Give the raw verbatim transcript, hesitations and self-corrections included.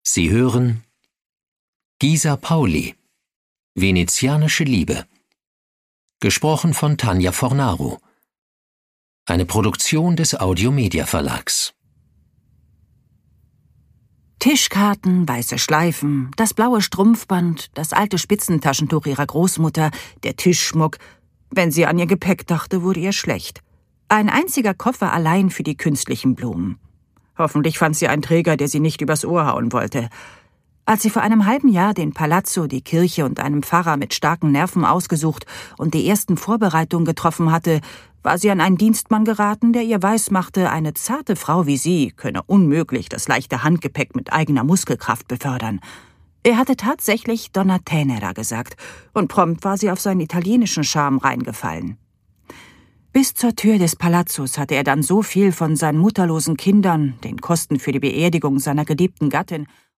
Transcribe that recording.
Sie hören Gisa Pauli, Venezianische Liebe. Gesprochen von Tanja Fornaro. Eine Produktion des Audiomedia Verlags. Tischkarten, weiße Schleifen, das blaue Strumpfband, das alte Spitzentaschentuch ihrer Großmutter, der Tischschmuck. Wenn sie an ihr Gepäck dachte, wurde ihr schlecht. Ein einziger Koffer allein für die künstlichen Blumen. Hoffentlich fand sie einen Träger, der sie nicht übers Ohr hauen wollte. Als sie vor einem halben Jahr den Palazzo, die Kirche und einem Pfarrer mit starken Nerven ausgesucht und die ersten Vorbereitungen getroffen hatte, war sie an einen Dienstmann geraten, der ihr weismachte, eine zarte Frau wie sie könne unmöglich das leichte Handgepäck mit eigener Muskelkraft befördern. Er hatte tatsächlich Donna Tenera gesagt, und prompt war sie auf seinen italienischen Charme reingefallen. Bis zur Tür des Palazzos hatte er dann so viel von seinen mutterlosen Kindern, den Kosten für die Beerdigung seiner geliebten Gattin